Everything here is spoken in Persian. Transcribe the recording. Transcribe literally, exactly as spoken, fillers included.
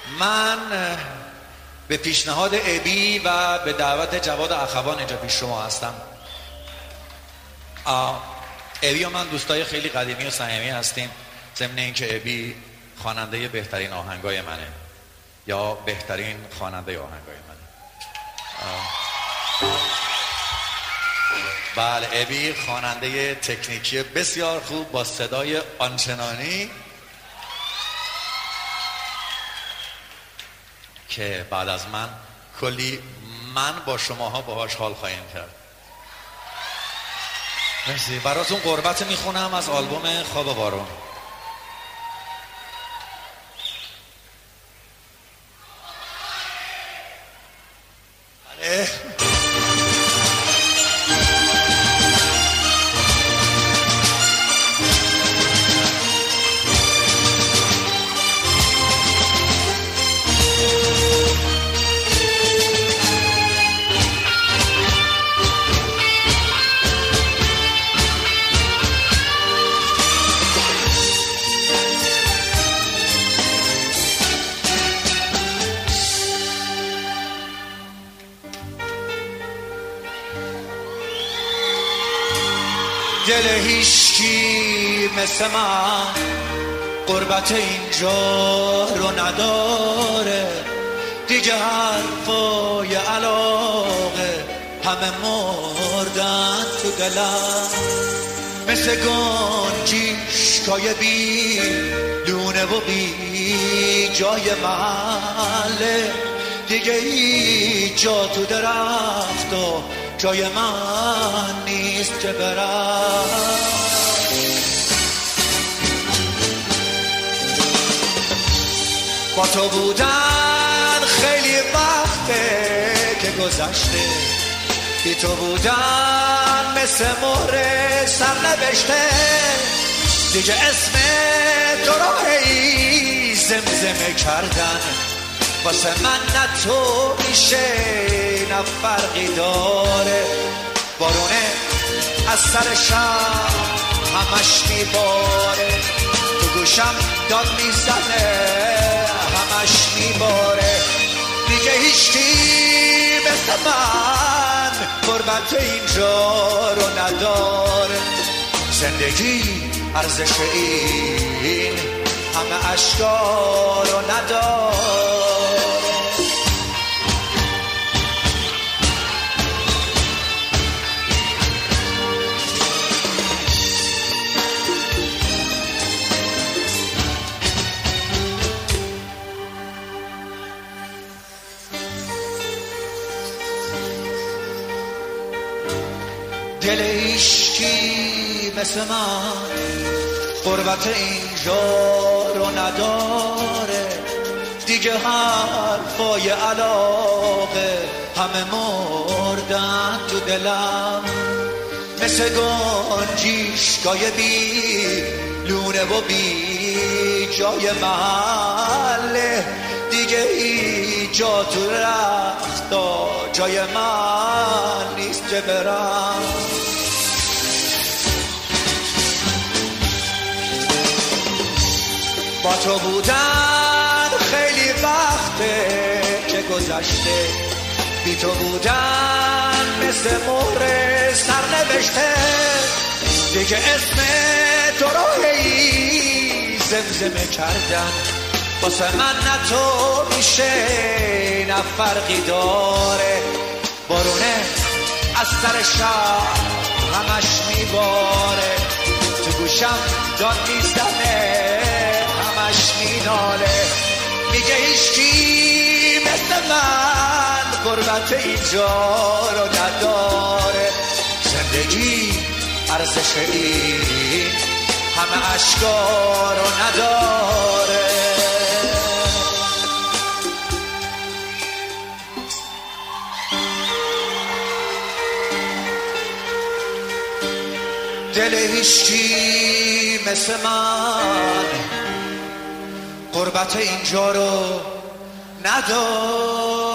من به پیشنهاد ابی و به دعوت جواد اخوان اینجا پیش شما هستم. ابی و من دوستای خیلی قدیمی و صمیمی هستیم، ضمن اینکه ابی خواننده بهترین آهنگای منه یا بهترین خواننده آهنگای منه. بله، ابی خواننده تکنیکی بسیار خوب با صدای آنچنانی که بعد از من کلی من با شماها باهاش حال خواهیم کرد. مرسی. براتون قربت میخونم از آلبوم خواب بارون. بله. دل هیچکی مثل من غربت اینجا رو نداره، دیگه حرفای علاقه همه مردن تو دلم، مثل گنجیشکای بی لونه و بی جای محله، دیگه هیچ جا تو درخت و جای من نیست که برم. با تو بودن خیلی وقته که گذشته، بی تو بودن مثل مهر سرنوشته، دیگه اسم تو را هی زمزمه کردن واسه من نه تو میشه نه فرقی داره. بارونه از سر شب همش میباره، تو گوشم داد میزنه همش میباره، دیگه هیچکی مثل من غربت اینجا رو نداره. زندگی ارزش این همه اشکا رو نداره. دل عشقی مثل من غربت اینجا رو نداره، دیگه حرفای علاقه همه مردن تو دلم، مثل گنجیشکای بی لونه و بی جای محله، دیگه هیچ جا تو رختا جای من نیست که برم. با تو بودن خیلی وقته که گذشته، بی تو بودن مثل مهر سرنوشته، دیگه اسم تو رو هی زمزمه کردن واسه من نه تو میشه نه فرقی داره. بارونه از سر شب همش میباره، تو گوشم داد میزنه همش میناله، میگه هیچکی مثل من غربت اینجا رو نداره. زندگی ارزش این همه اشکا رو نداره. دل هیچکی مثل من غربت اینجا رو نداره.